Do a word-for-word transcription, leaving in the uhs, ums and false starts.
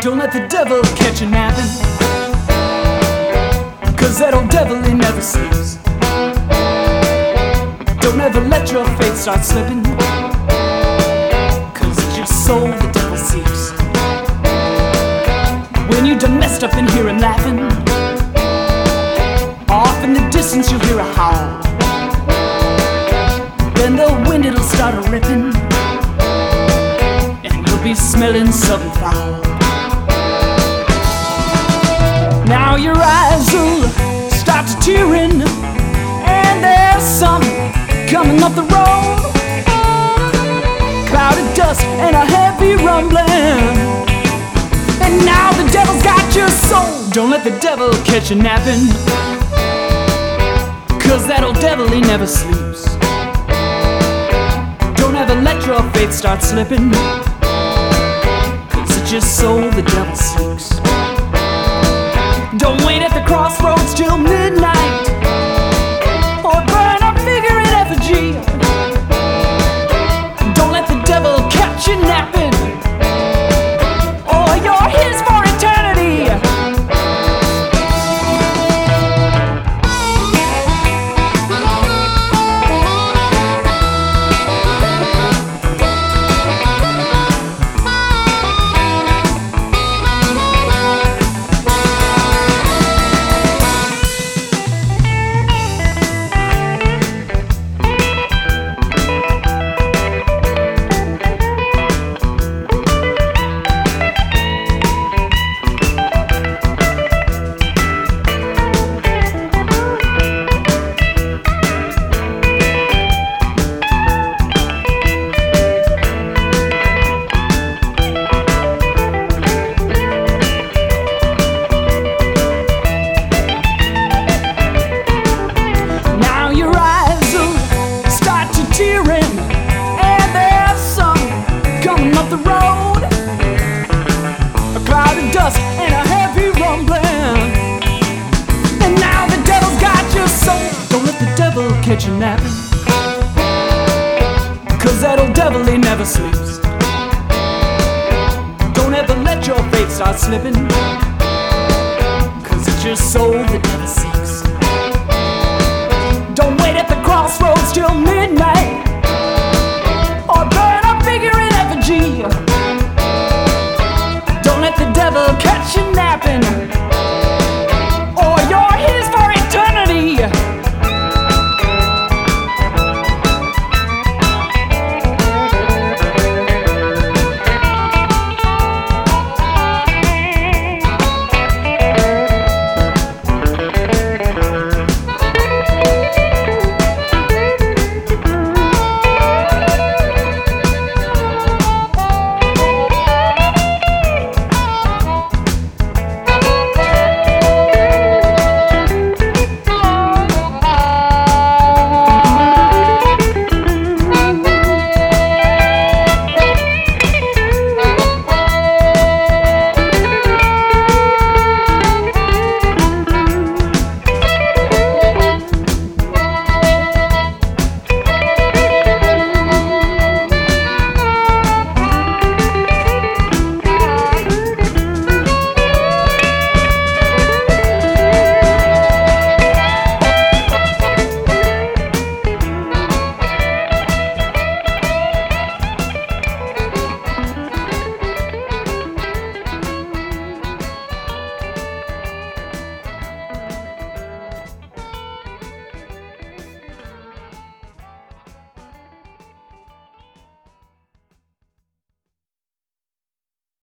Don't let the devil catch you napping, 'cause that old devil, he never sleeps. Don't ever let your faith start slipping, 'cause it's your soul the devil seeks. When you done messed up and hear him laughing, off in the distance you'll hear a howl. Then the wind, it'll start a-ripping, and you'll be smelling something foul. Now your eyes will start to tearing, and there's something coming up the road. Cloud of dust and a heavy rumbling, and now the devil's got your soul. Don't let the devil catch you napping, 'cause that old devil, he never sleeps. Don't ever let your faith start slipping, 'cause it's your soul the devil seeks. Don't wait at the crossroads till midnight, or burn a figure in effigy. Don't let the devil catch you napping, or you're his for eternity. And a heavy rumbling, and now the devil's got your soul. Don't let the devil catch you napping, 'cause that old devil, he never sleeps. Don't ever let your faith start slipping, 'cause it's your soul that never sleeps.